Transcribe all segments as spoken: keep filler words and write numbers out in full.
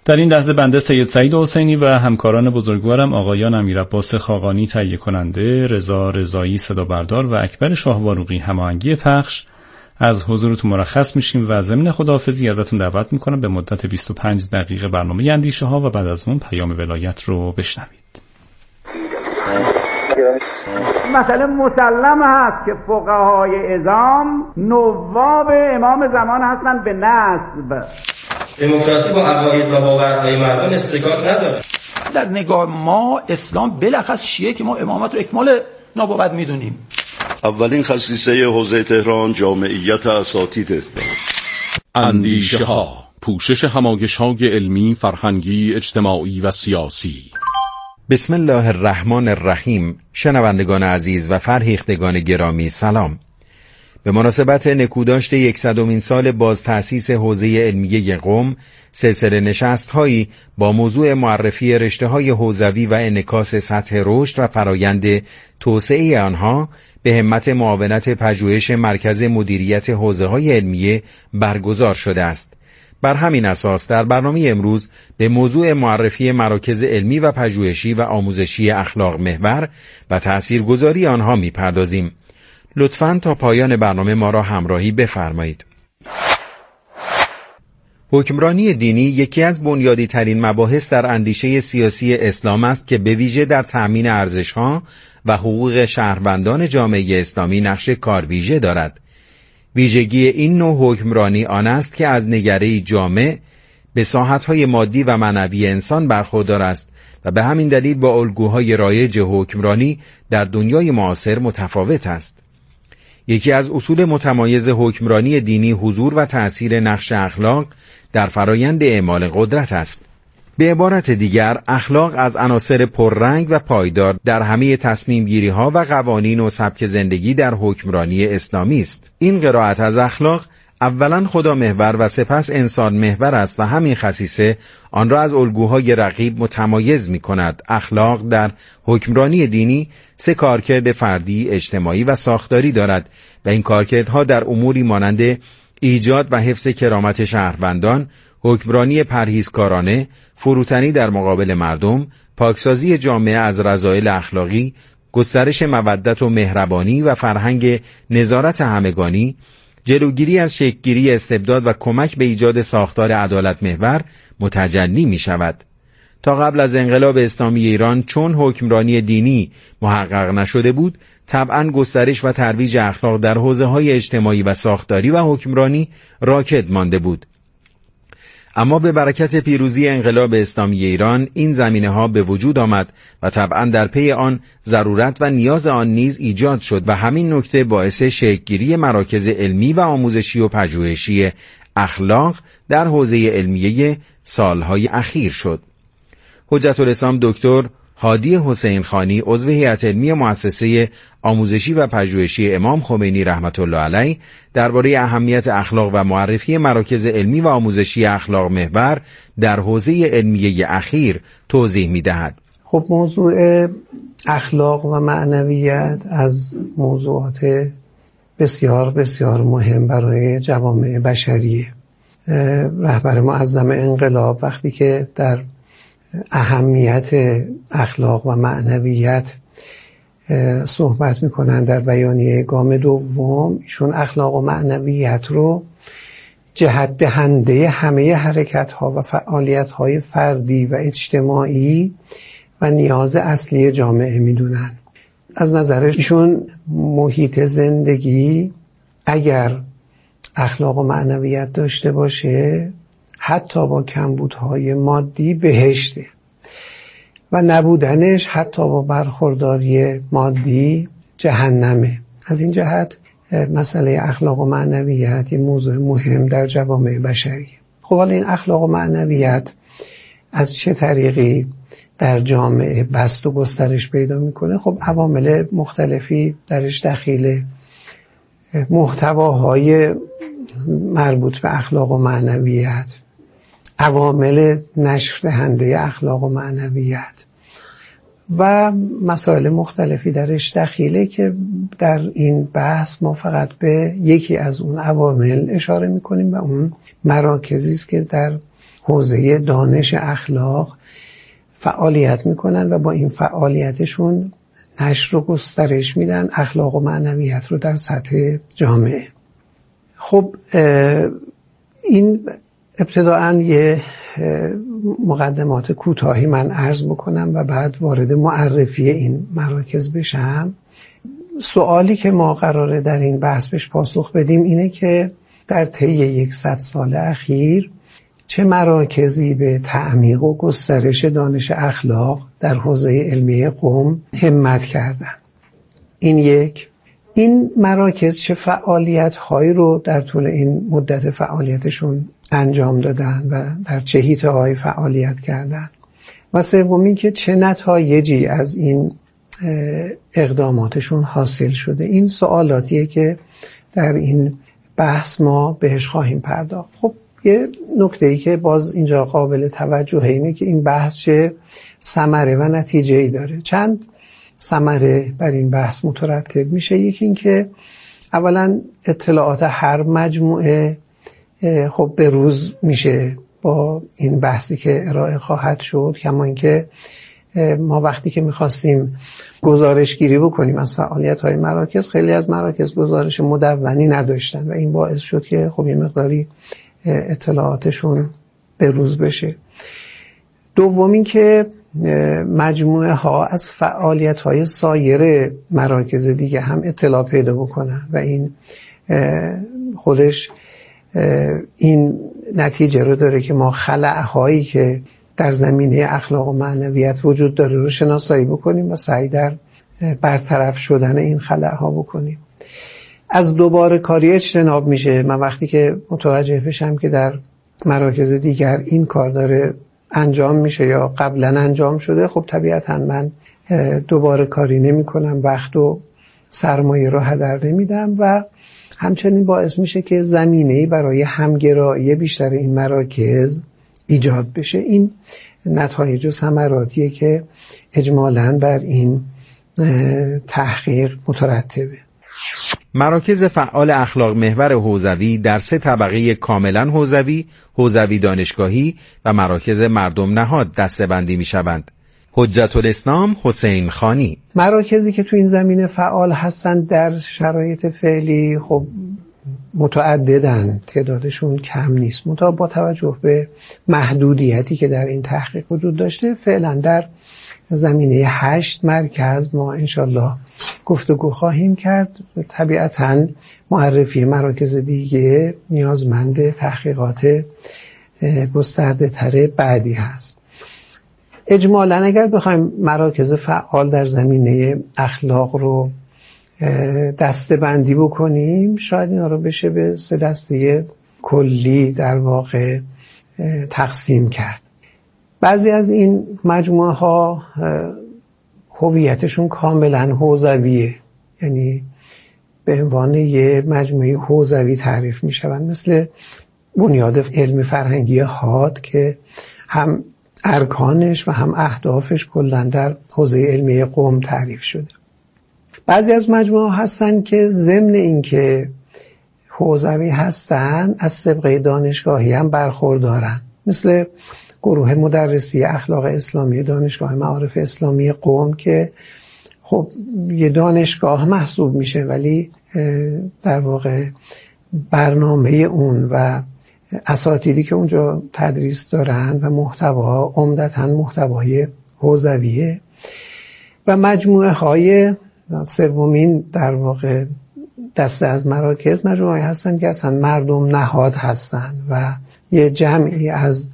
در این لحظه بنده سید سعید حسینی و همکاران بزرگوارم آقایان امیرعباس خاقانی تهیه کننده، رضا رضایی صدا بردار و اکبر شاهواروقی هماهنگی پخش از حضورتون مرخص میشیم و ضمن خداحافظی ازتون دعوت میکنم به مدت بیست و پنج دقیقه برنامه اندیشه ها و بعد از اون پیام ولایت رو بشنوید. مثلا مسلم هست که فقهای اعظام نواب امام زمان هستن به نسب. دموکراسی با عقاید و باورهای مردم استکاک نداره. در نگاه ما اسلام بلخص شیعه که ما امامت رو اکمال نابوت میدونیم. اولین خصیصه حوزه تهران جامعیت اساتیده. اندیشه ها، پوشش همایش های علمی، فرهنگی، اجتماعی و سیاسی. بسم الله الرحمن الرحیم. شنوندگان عزیز و فرهیختگان گرامی سلام. به مناسبت نکوداشت یکصدمین سال باز تأسیس حوزه علمیه قم، سلسله نشست هایی با موضوع معرفی رشته های حوزوی و انعکاس سطح رشد و فرایند توسعه آنها به همت معاونت پژوهش مرکز مدیریت حوزه های علمیه برگزار شده است. بر همین اساس در برنامه امروز به موضوع معرفی مراکز علمی و پژوهشی و آموزشی اخلاق محور و تأثیرگذاری آنها می‌پردازیم. لطفاً تا پایان برنامه ما را همراهی بفرمایید. حکمرانی دینی یکی از بنیادی ترین مباحث در اندیشه سیاسی اسلام است که به ویژه در تأمین ارزش‌ها و حقوق شهروندان جامعه اسلامی نقش کارویژه دارد. ویژگی این نوع حکمرانی آن است که از نگره‌ای جامع به ساحت‌های مادی و معنوی انسان برخوردار است و به همین دلیل با الگوهای رایج حکمرانی در دنیای معاصر متفاوت است. یکی از اصول متمایز حکمرانی دینی حضور و تأثیر نقش اخلاق در فرایند اعمال قدرت است. به عبارت دیگر، اخلاق از عناصر پررنگ و پایدار در همه تصمیم گیری ها و قوانین و سبک زندگی در حکمرانی اسلامی است. این قرائت از اخلاق اولا خدا محور و سپس انسان محور است و همین خصیصه آن را از الگوهای رقیب متمایز می کند. اخلاق در حکمرانی دینی سه کارکرد فردی، اجتماعی و ساختاری دارد و این کارکردها در اموری مانند ایجاد و حفظ کرامت شهروندان، حکمرانی پرهیزکارانه، فروتنی در مقابل مردم، پاکسازی جامعه از رذایل اخلاقی، گسترش مودت و مهربانی و فرهنگ نظارت همگانی، جلوگیری از شکل‌گیری استبداد و کمک به ایجاد ساختار عدالت محور متجلی می شود. تا قبل از انقلاب اسلامی ایران چون حکمرانی دینی محقق نشده بود، طبعاً گسترش و ترویج اخلاق در حوزه‌های اجتماعی و ساختاری و حکمرانی راکد مانده بود. اما به برکت پیروزی انقلاب اسلامی ایران این زمینه‌ها به وجود آمد و طبعاً در پی آن ضرورت و نیاز آن نیز ایجاد شد و همین نکته باعث شکل‌گیری مراکز علمی و آموزشی و پژوهشی اخلاق در حوزه علمیه سالهای اخیر شد. حجت الاسلام دکتر هادی حسین خانی، عضو هیئت علمی مؤسسه آموزشی و پژوهشی امام خمینی رحمت الله علیه، درباره اهمیت اخلاق و معرفی مراکز علمی و آموزشی اخلاق محور در حوزه علمیه اخیر توضیح می‌دهد. خب موضوع اخلاق و معنویت از موضوعات بسیار بسیار مهم برای جوامع بشریه. رهبر معظم انقلاب وقتی که در اهمیت اخلاق و معنویت صحبت میکنن در بیانیه گام دوم، ایشون اخلاق و معنویت رو جهت دهنده همه حرکت ها و فعالیت های فردی و اجتماعی و نیاز اصلی جامعه میدونن. از نظر ایشون محیط زندگی اگر اخلاق و معنویت داشته باشه حتی با کمبودهای مادی بهشته و نبودنش حتی با برخورداری مادی جهنمه. از این جهت مسئله اخلاق و معنویت یه موضوع مهم در جوامع بشری. خب حالا این اخلاق و معنویت از چه طریقی در جامعه بست و گسترش پیدا میکنه؟ خب عوامل مختلفی درش دخیله. محتواهای مربوط به اخلاق و معنویت، عوامل نشر دهنده اخلاق و معنویت و مسائل مختلفی درش دخیله که در این بحث ما فقط به یکی از اون عوامل اشاره میکنیم و اون مراکزی است که در حوزه دانش اخلاق فعالیت میکنن و با این فعالیتشون نشر و گسترش میدن اخلاق و معنویت رو در سطح جامعه. خب این ابتداعاً یه مقدمات کوتاهی من عرض بکنم و بعد وارد معرفی این مراکز بشم. سوالی که ما قراره در این بحث بهش پاسخ بدیم اینه که در طی یکصد سال اخیر چه مراکزی به تعمیق و گسترش دانش اخلاق در حوزه علمیه قم همت کردن. این یک. این مراکز چه فعالیت‌هایی رو در طول این مدت فعالیتشون انجام دادن و در چه حیطه‌هایی فعالیت کردن. و سومی که چه نتایجی از این اقداماتشون حاصل شده. این سوالاتیه که در این بحث ما بهش خواهیم پرداخت. خب یه نکته‌ای که باز اینجا قابل توجهه اینه که این بحث چه ثمره و نتیجه‌ای داره. چند ثمره بر این بحث مترتب میشه. یکی این که اولا اطلاعات هر مجموعه خب به روز میشه با این بحثی که ارائه خواهد شد، کما اینکه ما وقتی که میخواستیم گزارش گیری بکنیم از فعالیت‌های مراکز، خیلی از مراکز گزارش مدونی نداشتن و این باعث شد که خب یه مقداری اطلاعاتشون به روز بشه. دومین که مجموعه ها از فعالیت های سایر مراکز دیگه هم اطلاع پیدا بکنن و این خودش این نتیجه رو داره که ما خلأ هایی که در زمینه اخلاق و معنویت وجود داره رو شناسایی بکنیم و سعی در برطرف شدن این خلأ ها بکنیم. از دوباره کاری اجتناب میشه. من وقتی که متوجه بشم که در مراکز دیگر این کار داره انجام میشه یا قبلا انجام شده، خب طبیعتا من دوباره کاری نمی کنم، وقت و سرمایه رو هدر نمیدم و همچنین باعث میشه که زمینه‌ای برای همگرایی بیشتر این مراکز ایجاد بشه. این نتایج و ثمراتیه که اجمالاً بر این تحقیق مترتبه. مراکز فعال اخلاق محور حوزوی در سه طبقه کاملا حوزوی، حوزوی دانشگاهی و مراکز مردم نهاد دسته‌بندی می‌شوند. حجت الاسلام حسین خانی. مراکزی که تو این زمینه فعال هستند در شرایط فعلی خب متعددن، تعدادشون کم نیست. منتها با توجه به محدودیتی که در این تحقیق وجود داشته، فعلا در زمینه هشت مرکز ما انشالله گفتگو خواهیم کرد. طبیعتاً معرفی مراکز دیگه نیازمند تحقیقات گسترده تر بعدی هست. اجمالاً اگر بخوایم مراکز فعال در زمینه اخلاق رو دسته بندی بکنیم، شاید اینا رو بشه به سه دسته کلی در واقع تقسیم کرد. بعضی از این مجموعه ها هویتشون کاملا حوزویه، یعنی به عنوان یه مجموعه حوزوی تعریف می شوند، مثل بنیاد علم فرهنگی هاد که هم ارکانش و هم اهدافش کلا در حوزه علمی قم تعریف شده. بعضی از مجموعه ها هستن که ضمن این که حوزوی هستن از سابقه دانشگاهی هم برخوردارن، مثل گروه مدرسی اخلاق اسلامی دانشگاه معارف اسلامی قم که خب یه دانشگاه محسوب میشه ولی در واقع برنامه اون و اساتیدی که اونجا تدریس دارن و محتوا عمدتاً محتوای حوزویه. و مجموعه های سومین در واقع دسته از مراکز مجموعه هستن که اصلا مردم نهاد هستن و یه جمعی از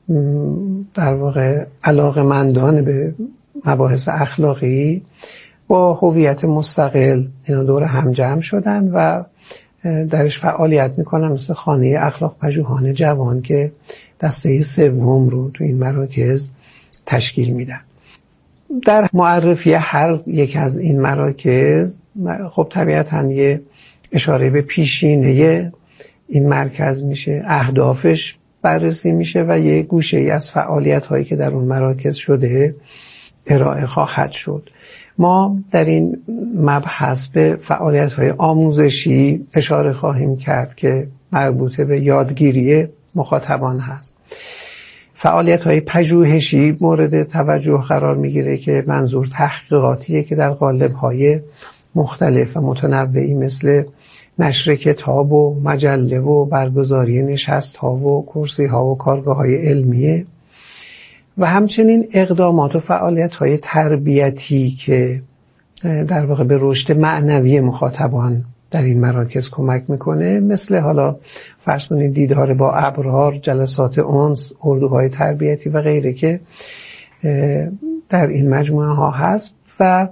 در واقع علاقه‌مندان به مباحث اخلاقی با هویت مستقل اینا دور هم جمع شدن و درش فعالیت میکنن، مثل خانه اخلاق پژوهان جوان که دسته سوم رو تو این مراکز تشکیل میدن. در معرفی هر یک از این مراکز خب طبیعتاً یه اشاره به پیشینه این مرکز میشه، اهدافش بررسی میشه و یه گوشه ای از فعالیت هایی که در اون مراکز شده ارائه خواهد شد. ما در این مبحث به فعالیت های آموزشی اشاره خواهیم کرد که مربوط به یادگیری مخاطبان هست. فعالیت‌های پژوهشی مورد توجه قرار میگیره که منظور تحقیقاتیه که در قالب‌های مختلف و متنوعی مثل نشر کتاب و مجله و برگزاری نشست‌ها و کرسی‌ها و کارگاه‌های علمیه و همچنین اقدامات و فعالیت‌های تربیتی که در واقع به رشد معنوی مخاطبان در این مراکز کمک میکنه، مثل حالا فرض کنید دیدار با ابرار، جلسات انس، اردوهای تربیتی و غیره که در این مجموعه ها هست. و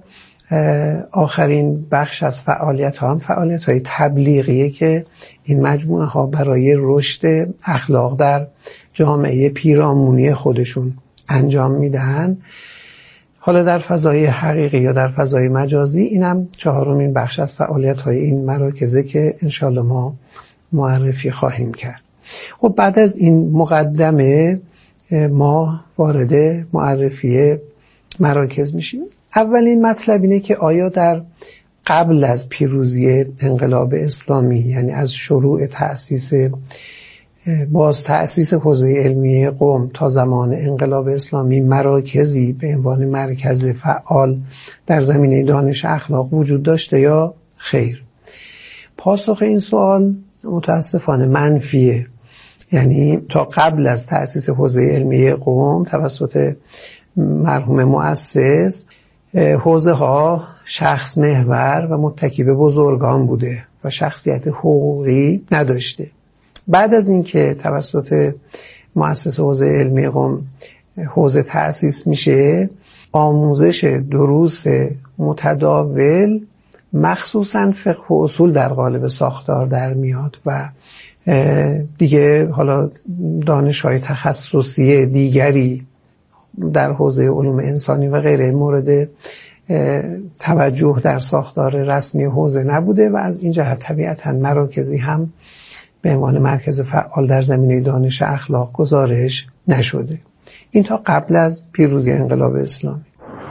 آخرین بخش از فعالیت ها هم فعالیت های تبلیغیه که این مجموعه ها برای رشد اخلاق در جامعه پیرامونی خودشون انجام میدن، حالا در فضای حقیقی یا در فضای مجازی. اینم چهارمین بخش از فعالیت‌های این مراکزه که انشالله ما معرفی خواهیم کرد. خب بعد از این مقدمه ما وارد معرفی مراکز میشیم. اولین مطلب اینه که آیا در قبل از پیروزی انقلاب اسلامی، یعنی از شروع تأسیس باز تأسیس حوزه علمی قم تا زمان انقلاب اسلامی، مراکزی به عنوان مرکز فعال در زمینه دانش اخلاق وجود داشته یا خیر؟ پاسخ این سوال متاسفانه منفیه. یعنی تا قبل از تأسیس حوزه علمی قم توسط مرحوم مؤسس، حوزه ها شخص محور و متکی به بزرگان بوده و شخصیت حقوقی نداشته. بعد از اینکه توسط مؤسس حوزه علمی قم حوزه تأسیس میشه، آموزش دروس متداول مخصوصاً فقه و اصول در قالب ساختار در میاد و دیگه حالا دانش‌های تخصصی دیگری در حوزه علوم انسانی و غیره مورد توجه در ساختار رسمی حوزه نبوده و از این جهت طبیعتاً مراکزی هم به عنوان مرکز فعال در زمینه دانش اخلاق گزارش نشده. این تا قبل از پیروزی انقلاب اسلامی.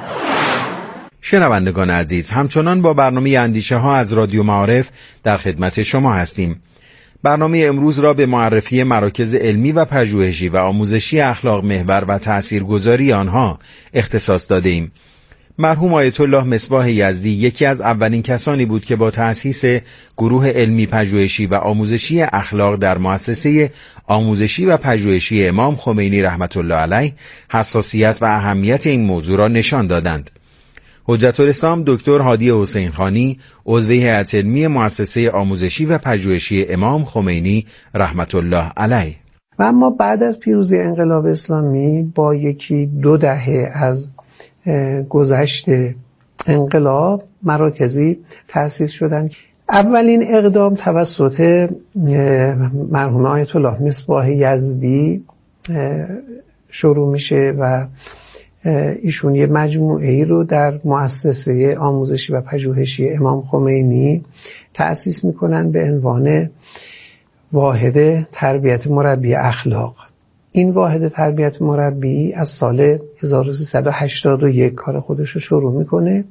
شنوندگان عزیز، همچنان با برنامه اندیشه ها از رادیو معارف در خدمت شما هستیم. برنامه امروز را به معرفی مراکز علمی و پژوهشی و آموزشی اخلاق محور و تأثیرگذاری آنها اختصاص داده ایم. مرحوم آیت الله مصباح یزدی یکی از اولین کسانی بود که با تأسیس گروه علمی پژوهشی و آموزشی اخلاق در مؤسسه آموزشی و پژوهشی امام خمینی رحمت الله علیه حساسیت و اهمیت این موضوع را نشان دادند. حجت الاسلام دکتر هادی حسین خانی، عضو هیئت علمی مؤسسه آموزشی و پژوهشی امام خمینی رحمت الله علیه. و اما بعد از پیروزی انقلاب اسلامی با یکی دو دهه از گذشت انقلاب مراکزی تأسیس شدن. اولین اقدام توسط مرحوم آیت الله مصباح یزدی شروع میشه و ایشون یه مجموعه ای رو در مؤسسه آموزشی و پژوهشی امام خمینی تأسیس میکنن به عنوان واحد تربیت مربی اخلاق. این واحد تربیت مربی از سال هزار و سیصد و هشتاد و یک کار خودش رو شروع میکنه.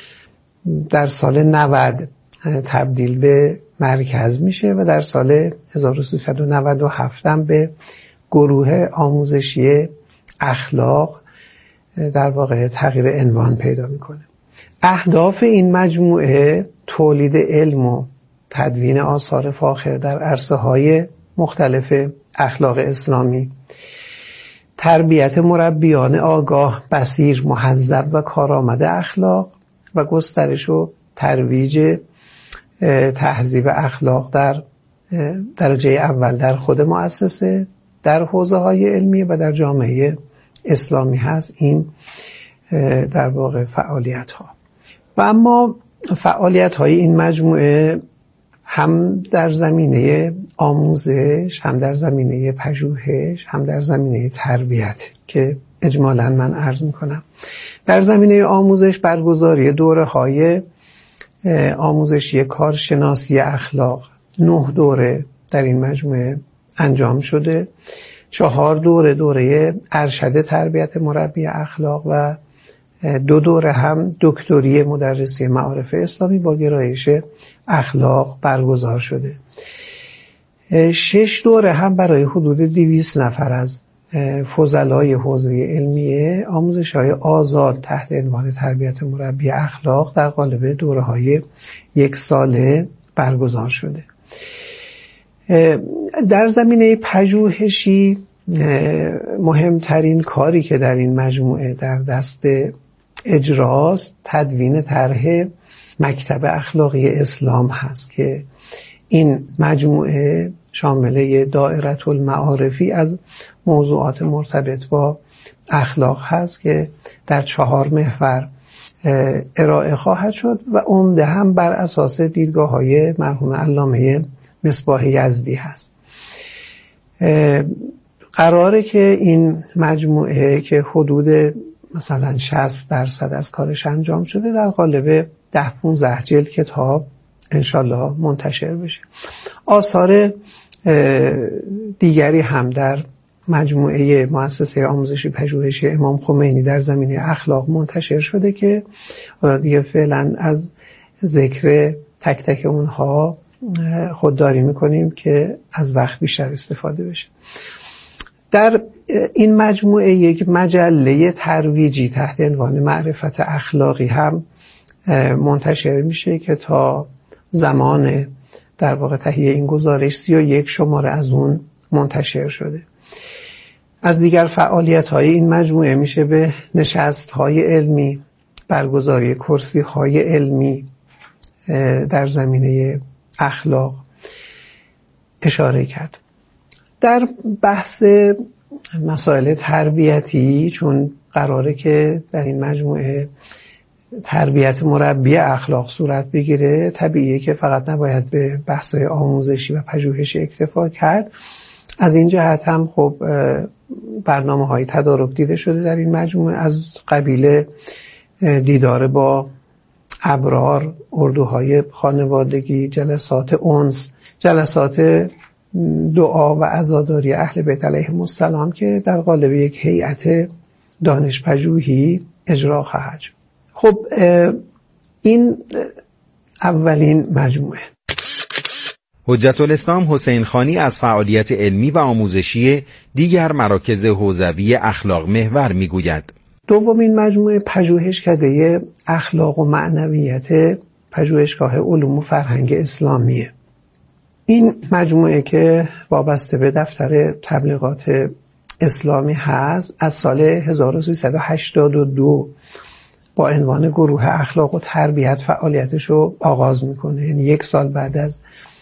در سال نود تبدیل به مرکز میشه و در سال هزار و سیصد و نود و هفت هم به گروه آموزشی اخلاق در واقع تغییر عنوان پیدا میکنه. اهداف این مجموعه تولید علم و تدوین آثار فاخر در عرصه‌های مختلف اخلاق اسلامی، تربیت مربیان آگاه، بصیر، مهذب و کارآمد اخلاق و گسترش و ترویج تهذیب اخلاق در درجه اول در خود مؤسسه، در حوزه‌های علمی و در جامعه اسلامی هست این در واقع فعالیت ها. و اما فعالیت های این مجموعه هم در زمینه آموزش، هم در زمینه پژوهش، هم در زمینه تربیت که اجمالاً من عرض میکنم. در زمینه آموزش برگزاری دوره های آموزشی کارشناسی اخلاق، نه دوره در این مجموعه انجام شده. چهار دوره دوره ارشد تربیت مربی اخلاق و دو دوره هم دکتری مدرسی معارف اسلامی با گرایش اخلاق برگزار شده. شش دوره هم برای حدود دویست نفر از فضلای حوزه علمیه آموزش‌های آزاد تحت عنوان تربیت مربی اخلاق در قالب دوره‌های یک ساله برگزار شده. در زمینه پژوهشی مهمترین کاری که در این مجموعه در دست اجراست تدوین طرح مکتب اخلاقی اسلام هست که این مجموعه شامل دائره المعارفی از موضوعات مرتبط با اخلاق هست که در چهار محور ارائه خواهد شد و عمده هم بر اساس دیدگاه‌های مرحوم علامه مصباح یزدی هست. قراره که این مجموعه که حدود مثلا شصت درصد از کارش انجام شده در قالب ده پونزده جلد کتاب انشالله منتشر بشه. آثار دیگری هم در مجموعه مؤسسه آموزشی پژوهشی امام خمینی در زمینه اخلاق منتشر شده که حالا دیگه فعلا از ذکر تک تک اونها خودداری میکنیم که از وقت بیشتر استفاده بشه. در این مجموعه یک مجله ترویجی تحت عنوان معرفت اخلاقی هم منتشر میشه که تا زمان در واقع تهیه این گزارش سی و یک شماره از اون منتشر شده. از دیگر فعالیت‌های این مجموعه میشه به نشست‌های علمی، برگزاری کرسی‌های علمی در زمینه اخلاق اشاره کرد. در بحث مسائل تربیتی، چون قراره که در این مجموعه تربیت مربی اخلاق صورت بگیره، طبیعیه که فقط نباید به بحث‌های آموزشی و پژوهشی اکتفا کرد. از این جهت هم خب برنامه‌های تدارک دیده شده در این مجموعه، از قبیل دیدار با ابرار، اردوهای خانوادگی، جلسات انس، جلسات دعا و عزاداری اهل بیت علیهم السلام که در قالب یک هیئت دانش پژوهی اجرا خواهد شد. خب این اولین مجموعه. حجت الاسلام حسین خانی از فعالیت علمی و آموزشی دیگر مراکز حوزوی اخلاق محور میگوید. دومین مجموعه پژوهشکده اخلاق و معنویت پژوهشگاه علوم و فرهنگ اسلامیه. این مجموعه که وابسته به دفتر تبلیغات اسلامی هست، از سال هزار و سیصد و هشتاد و دو با عنوان گروه اخلاق و تربیت فعالیتش رو آغاز میکنه. یعنی یک سال بعد از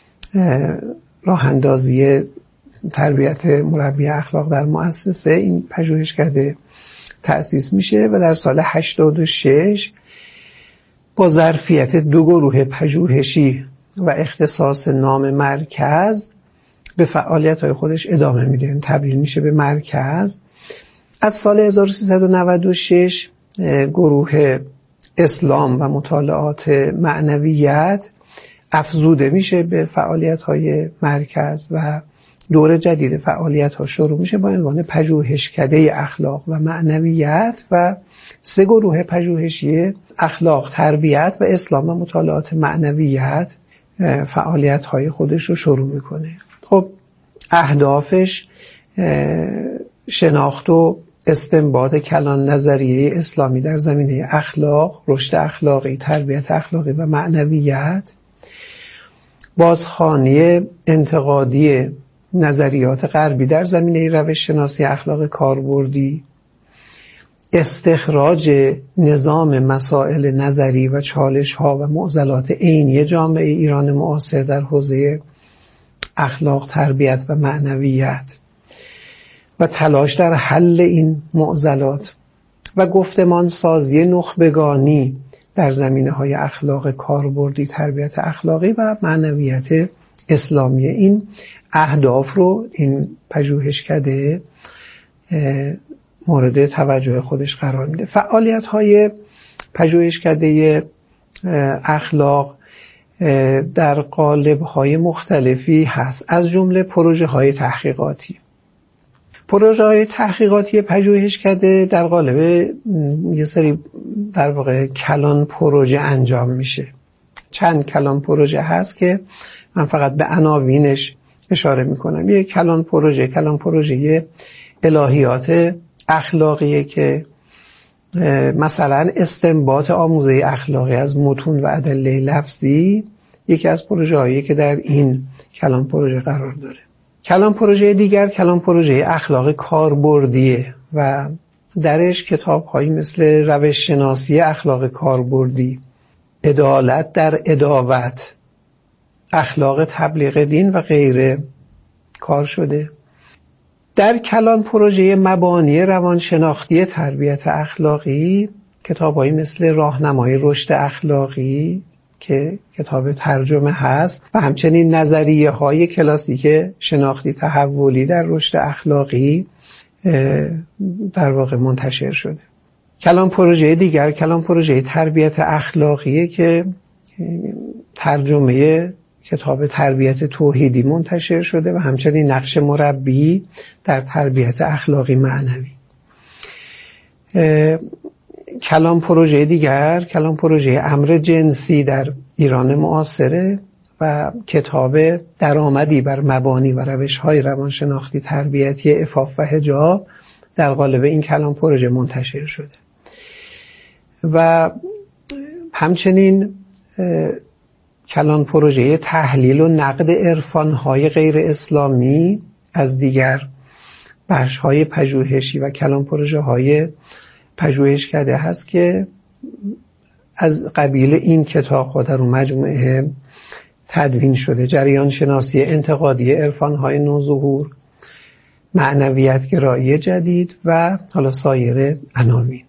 راه اندازی تربیت مربی اخلاق در مؤسسه این پژوهشکده تأسیس میشه و در سال هشتاد و شش با ظرفیت دو گروه پژوهشی و اختصاص نام مرکز به فعالیت‌های خودش ادامه میده، تبدیل میشه به مرکز. از سال هزار و سیصد و نود و شش گروه اسلام و مطالعات معنویت افزوده میشه به فعالیت‌های مرکز و دور جدید فعالیت‌ها شروع میشه با عنوان پژوهشکده اخلاق و معنویت و سه گروه پژوهشی اخلاق، تربیت و اسلام و مطالعات معنویت فعالیت‌های خودش رو شروع میکنه. خب اهدافش شناخت و استنباط کلان نظریه اسلامی در زمینه اخلاق، رشد اخلاقی، تربیت اخلاقی و معنویت، بازخوانی انتقادی نظریات غربی در زمینه روش شناسی اخلاق کاربردی، استخراج نظام مسائل نظری و چالش ها و معضلات عینی جامعه ایران معاصر در حوزه اخلاق، تربیت و معنویت و تلاش در حل این معضلات و گفتمان سازی نخبگانی در زمینه های اخلاق کاربردی، تربیت اخلاقی و معنویت اسلامی. این اهداف رو این پژوهشکده مورد توجه خودش قرار میده. فعالیت های پژوهشکده اخلاق در قالب های مختلفی هست، از جمله پروژه های تحقیقاتی. پروژه های تحقیقاتی پژوهشکده در قالب یه سری در واقع کلان پروژه انجام میشه. چند کلان پروژه هست که من فقط به عناوینش اشاره میکنم. یک کلان پروژه، کلان پروژه الهیات اخلاقیه که مثلا استنباط آموزه اخلاقی از متون و ادله لفظی یکی از پروژه هایی که در این کلان پروژه قرار داره. کلان پروژه دیگر کلان پروژه اخلاق کاربردیه و درش کتاب هایی مثل روش شناسی اخلاق کاربردی، عدالت در عداوت، اخلاق تبلیغ دین و غیره کار شده. در کلان پروژه مبانی روانشناختی تربیت اخلاقی کتاب‌هایی مثل راهنمای رشد اخلاقی که کتاب ترجمه هست و همچنین نظریه های کلاسیک شناختی تحولی در رشد اخلاقی در واقع منتشر شده. کلان پروژه دیگر کلان پروژه تربیت اخلاقی که ترجمه کتاب تربیت توحیدی منتشر شده و همچنین نقش مربی در تربیت اخلاقی معنوی. کلان پروژه دیگر کلان پروژه امر جنسی در ایران معاصره و کتاب درآمدی بر مبانی و روش‌های روانشناختی تربیتی عفاف و حجاب در قالب این کلان پروژه منتشر شده. و همچنین کلان پروژه تحلیل و نقد عرفان‌های غیر اسلامی از دیگر بخش‌های پژوهشی و کلان پروژه‌های پژوهشکده هست که از قبیل این کتاب در اون مجموعه تدوین شده. جریان شناسی انتقادی عرفان‌های نوظهور، معنویت گرایی جدید و حالا سایر عناوین.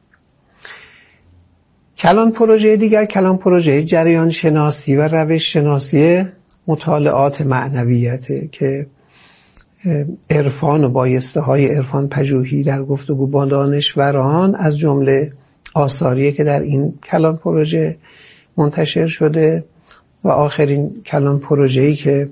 کلان پروژه دیگر کلان پروژه جریان شناسی و روش شناسی مطالعات معنویته که عرفان و بایسته های عرفان پژوهی در گفتگو با دانشوران از جمله آثاریه که در این کلان پروژه منتشر شده. و آخرین کلان پروژه‌ای که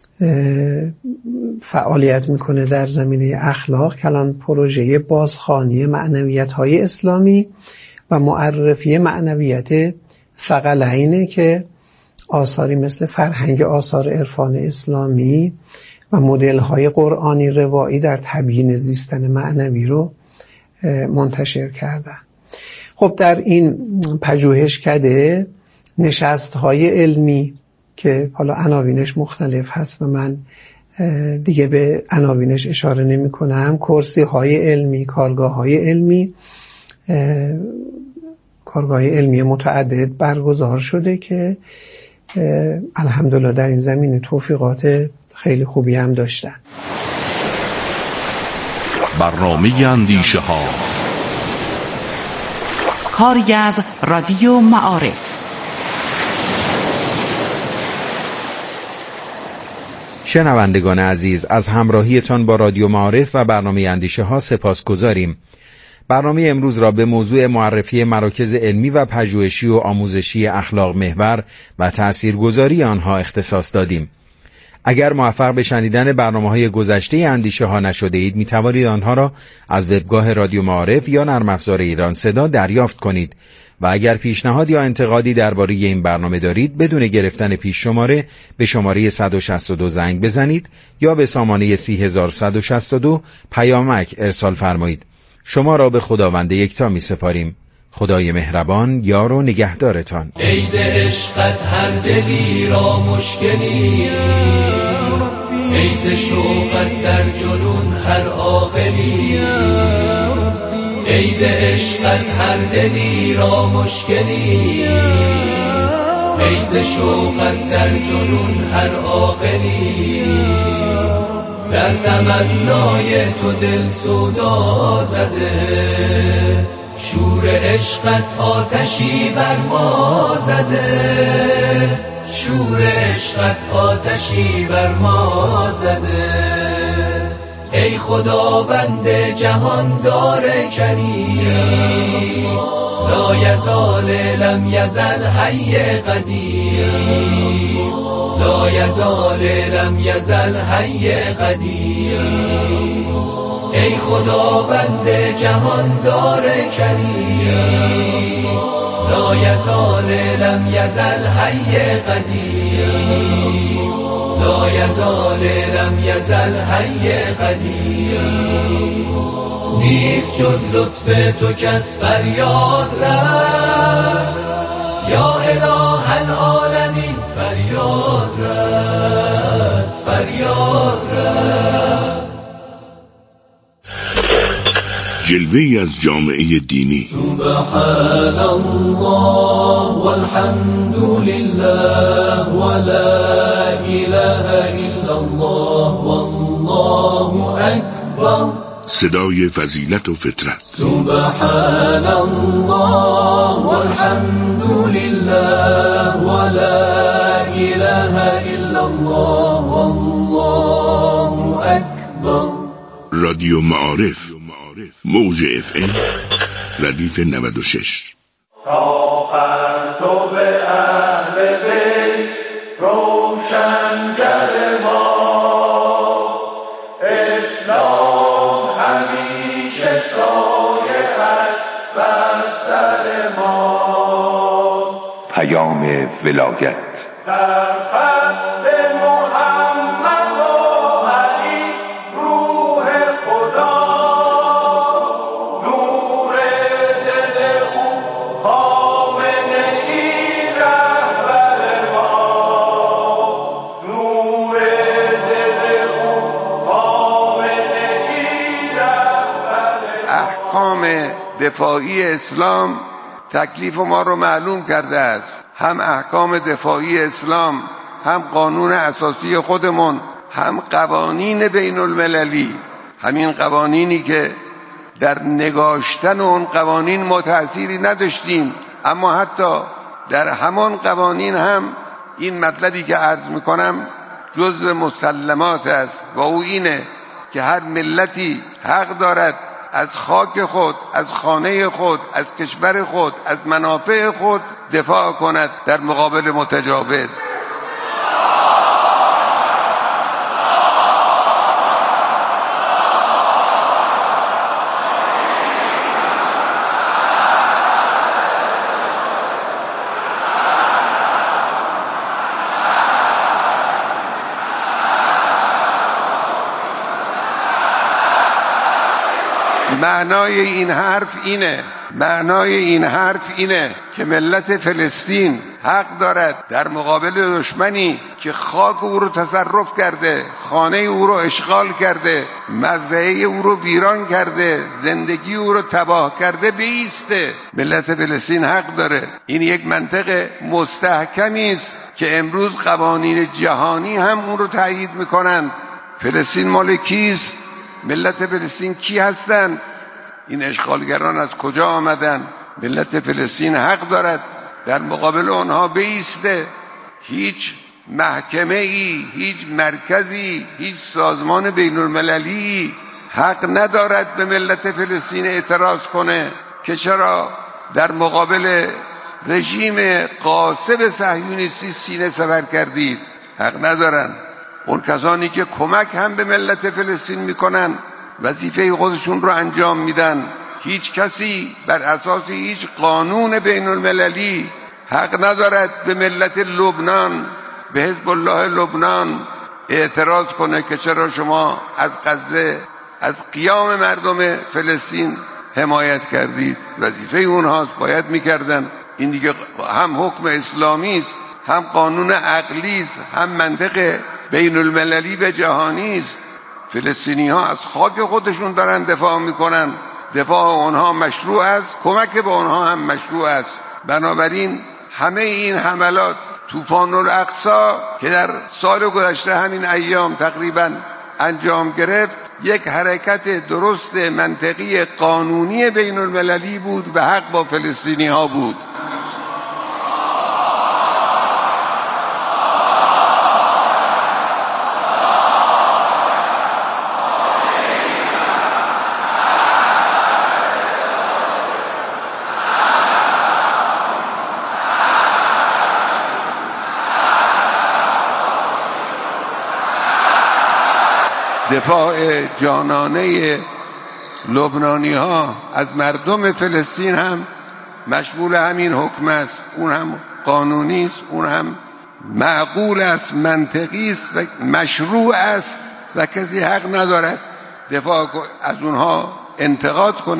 فعالیت میکنه در زمینه اخلاق کلان پروژه بازخوانی معنویت‌های اسلامی و معرفی معنویت ثقلینه که آثاری مثل فرهنگ آثار عرفان اسلامی و مدل‌های قرآنی روایی در تبیین زیستن معنوی رو منتشر کردن. خب در این پژوهشکده نشست‌های علمی که حالا عناوینش مختلف هست و من دیگه به عناوینش اشاره نمی کنم، کرسی‌های علمی، کارگاه‌های علمی کارگاه علمی متعدد برگزار شده که الحمدلله در این زمینه توفیقات خیلی خوبی هم داشتن. برنامه اندیشه ها کاری از رادیو معارف. شنوندگان عزیز، از همراهیتان با رادیو معارف و برنامه اندیشه ها سپاسگزاریم. برنامه امروز را به موضوع معرفی مراکز علمی و پژوهشی و آموزشی اخلاق محور و تأثیرگذاری آنها اختصاص دادیم. اگر موفق به شنیدن برنامه‌های گذشته اندیشه ها نشده اید، می توانید آنها را از وبگاه رادیو معارف یا نرم افزار ایران صدا دریافت کنید. و اگر پیشنهاد یا انتقادی درباره این برنامه دارید، بدون گرفتن پیش شماره به شماره صد و شصت و دو زنگ بزنید یا به سامانه سی هزار و صد و شصت و دو پیامک ارسال فرمایید. شما را به خداوند یکتا می سپاریم. خدای مهربان یار و نگهدارتان. ای ز عشقت هر دلی را مشکلی، ای ز شوقت در جنون هر عاقلی، ای ز عشقت هر دلی را مشکلی، ای ز شوقت در جنون هر عاقلی، در تمنای تو دل سودا زده، شور عشقت آتشی بر ما زده، شور عشقت آتشی بر ما زده. ای خداوند جهان دار کریم، لا یزال لم یزل حی قدیم، لا یزال لم یزل حی قدیم. ای خداوند جهان دار کریم، لا یزال لم یزل حی قدیم، لا یزال لم یزل حی قدیم نیست جز لطف تو کس فریاد رفت یا اله العالمین فریاد رست فریاد رست جلوه‌ای از جامعه دینی. سبحان الله والحمد لله ولا اله الا الله والله اکبر. صدای فضیلت و فطرت. سبحان الله والحمد لله ولا اله الا الله والله اکبر. رادیو معارف، موج اف ام ردیف نود و شش. پیام ولایت احکام دفاعی اسلام تکلیف ما رو معلوم کرده است. هم احکام دفاعی اسلام، هم قانون اساسی خودمون، هم قوانین بین المللی. همین قوانینی که در نگاشتن اون قوانین ما تأثیری نداشتیم، اما حتی در همان قوانین هم این مطلبی که عرض میکنم جزء مسلمات است و او اینه که هر ملتی حق دارد از خاک خود، از خانه خود، از کشور خود، از منافع خود دفاع کند در مقابل متجاوز. معنای این حرف اینه معنای این حرف اینه که ملت فلسطین حق دارد در مقابل دشمنی که خاک او رو تصرف کرده، خانه او رو اشغال کرده، مزرعه او رو ویران کرده، زندگی او رو تباه کرده بایسته. ملت فلسطین حق داره. این یک منطق مستحکمی است که امروز قوانین جهانی هم اون رو تایید میکنند. فلسطین مال کیست؟ ملت فلسطین کی هستند؟ این اشغالگران از کجا آمدن؟ ملت فلسطین حق دارد در مقابل آنها بایسته. هیچ محکمه ای، هیچ مرکزی، هیچ سازمان بین المللی حق ندارد به ملت فلسطین اعتراض کنه که چرا در مقابل رژیم غاصب صهیونیستی سینه سپر کردید. حق ندارن. اون کسانی که کمک هم به ملت فلسطین میکنن وظیفه خودشون رو انجام میدن. هیچ کسی بر اساس هیچ قانون بین المللی حق ندارد به ملت لبنان، به حزب الله لبنان اعتراض کنه که چرا شما از غزه، از قیام مردم فلسطین حمایت کردید. وظیفه اونهاست، باید میکردن. این دیگه هم حکم اسلامی است، هم قانون عقلی است، هم منطق بین المللی و جهانی است. فلسطینی ها از خاک خودشون دارن دفاع میکنن. دفاع اونها مشروع است، کمک به اونها هم مشروع است. بنابراین همه این حملات، طوفان الاقصی که در سال گذشته همین ایام تقریبا انجام گرفت، یک حرکت درست منطقی قانونی بین المللی بود و حق با فلسطینی ها بود. دفاع جانانه لبنانی ها از مردم فلسطین هم مشمول همین حکم است. اون هم قانونی است، اون هم معقول است، منطقی است و مشروع است و کسی حق ندارد دفاع از اونها انتقاد کنه.